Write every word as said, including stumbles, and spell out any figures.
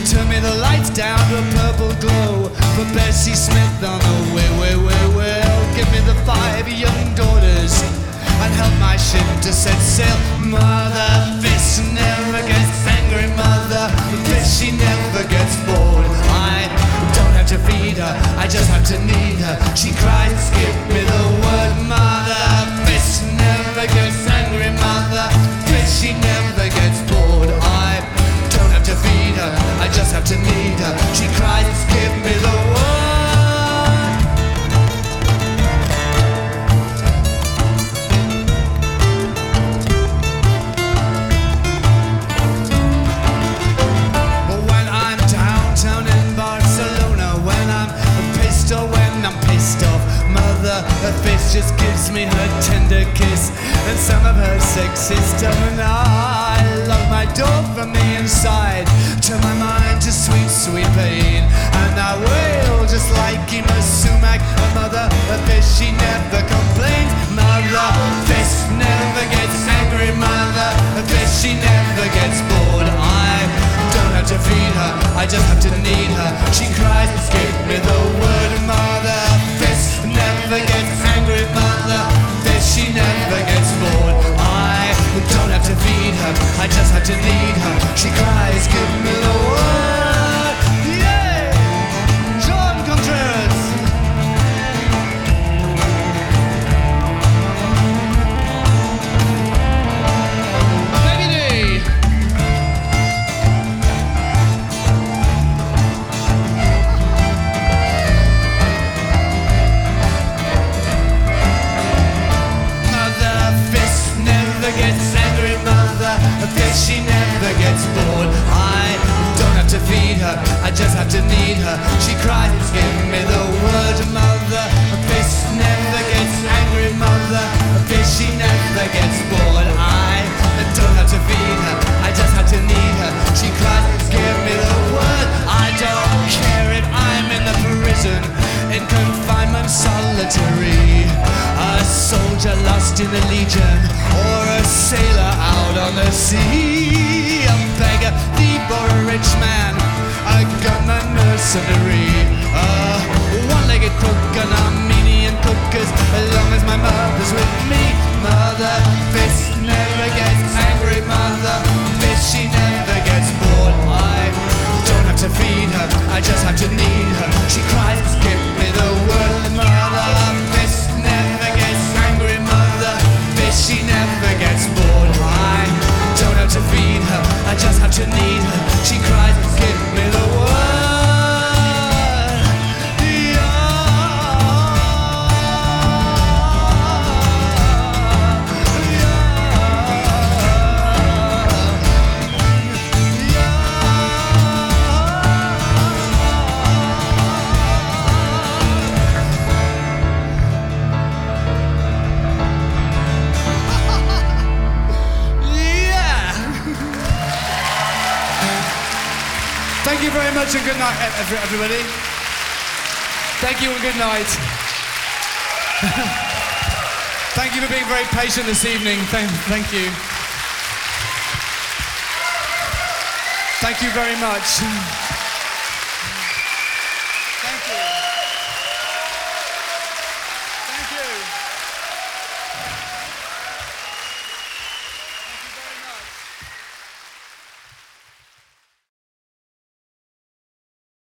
Turn me the lights down to a purple glow for Bessie Smith on the way, way, way, well. Give me the five young daughters and help my ship to set sail. Mother fish never gets angry, mother fish she never gets bored. I don't have to feed her, I just have to need her. She cries, give me the word. Mother fish never gets angry, mother fish she never gets bored. I don't have to feed her, I just have to need her. She cries, give me the word. But when I'm downtown in Barcelona, when I'm pissed or when I'm pissed off, mother, her face just gives me her tender kiss and some of her sexy stuff. And I lock my door from the inside, turn my mind to sweet, sweet pain, and I wail just like Ema Sumac. Her mother, her fish, she never complains. Mother, fish never gets angry. Mother, her fish, she never gets bored. I don't have to feed her, I just have to need her. She cries, give me the word. Mother, fish never gets angry. Mother, fish, she never gets bored. I don't have to feed her, I just have to need her. She cries, give me the word. Yeah! John Contreras! Baby D! Mother fish never gets angry. Mother fish, she never gets bored. I don't have to feed her, I just have to need her. She cries, give me the word. Mother fish never gets angry. Mother fish, she never gets bored. I don't have to feed her, I just have to need her. She cries, give me the word. I don't care if I'm in the prison, in confinement solitary, a soldier lost in the legion, or a sailor out on the sea, a beggar, thief or a rich man, a gunman, mercenary, a one-legged crook, an Armenian cook, as long as my mother's with me. Mother fish never gets angry. Mother fish, she never gets bored. I don't have to feed her, I just have to need her. She cries, give me the word. Mother fish never gets angry. Mother fish, she never gets bored. I don't have to feed her, I just have to need her. She cries, give me the word. Thank you very much and good night, everybody. Thank you and good night. Thank you for being very patient this evening. Thank, thank you. Thank you very much.